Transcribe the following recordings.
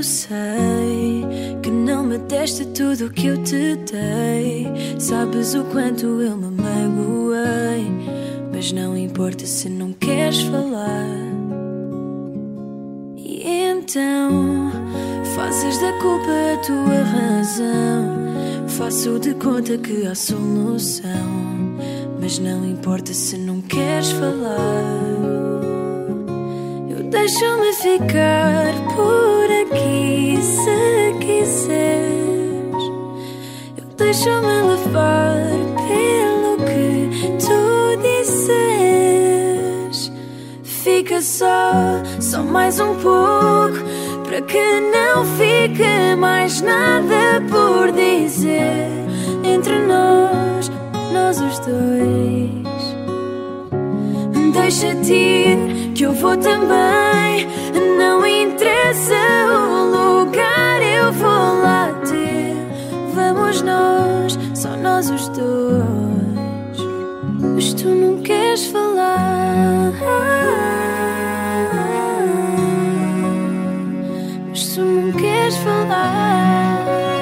eu sei que não me deste tudo o que eu te dei. Sabes o quanto eu me magoei, mas não importa se não queres falar. E então fazes da culpa a tua razão. Faço de conta que há solução, mas não importa se não queres falar. Eu deixo-me ficar por aqui se quiseres. Eu deixo-me levar pelo que tu disseres. Fica só mais um pouco, para que não fique mais nada por dizer entre nós os dois. Deixa-te ir, que eu vou também. Não interessa o lugar, eu vou lá ter. Vamos nós, só nós os dois. Mas tu não queres falar. Mas tu não queres falar.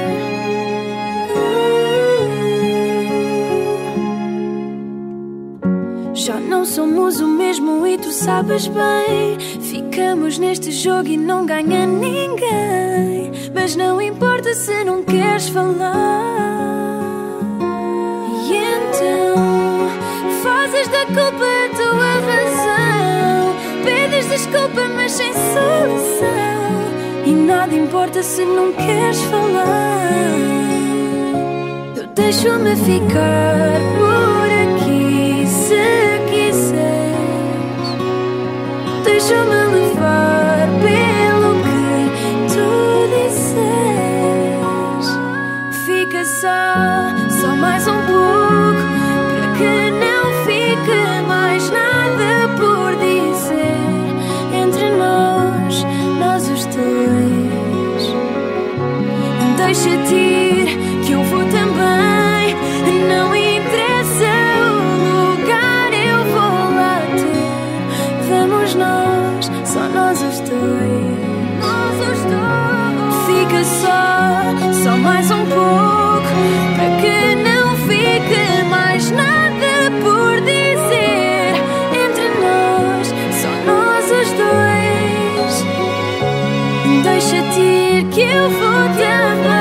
Já não somos o mesmo e tu sabes bem. Ficamos neste jogo e não ganha ninguém. Mas não importa se não queres falar. E então fazes da culpa a tua razão. Pedes desculpa mas sem solução. E nada importa se não queres falar. Eu deixo-me ficar por aqui se quiseres. Deixa-me levar pelo que tu disseres. Fica só mais um pouco, para que não fique mais nada por dizer entre nós os dois. Deixa-te ir, que eu vou também. Não interessa o lugar, eu vou lá ter. Vamos nós, só nós os dois. Fica só mais um pouco, para que não fique mais nada por dizer entre nós, só nós os dois. Deixa-te ir, que eu vou também.